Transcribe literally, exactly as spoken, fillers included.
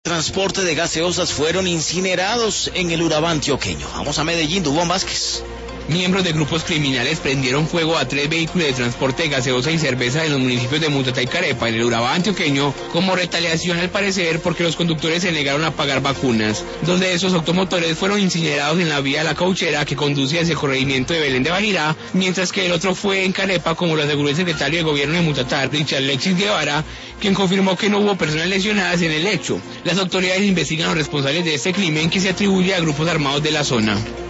Transporte de gaseosas fueron incinerados en el Urabá antioqueño. Vamos a Medellín, Dubón Vázquez. Miembros de grupos criminales prendieron fuego a tres vehículos de transporte de gaseosa y cerveza en los municipios de Mutatá y Carepa, en el Urabá antioqueño, como retaliación al parecer porque los conductores se negaron a pagar vacunas. Dos de esos automotores fueron incinerados en la vía La Cauchera que conduce hacia el corregimiento de Belén de Bajirá, mientras que el otro fue en Carepa, como lo aseguró el secretario de gobierno de Mutatá, Richard Alexis Guevara, quien confirmó que no hubo personas lesionadas en el hecho. Las autoridades investigan a los responsables de este crimen que se atribuye a grupos armados de la zona.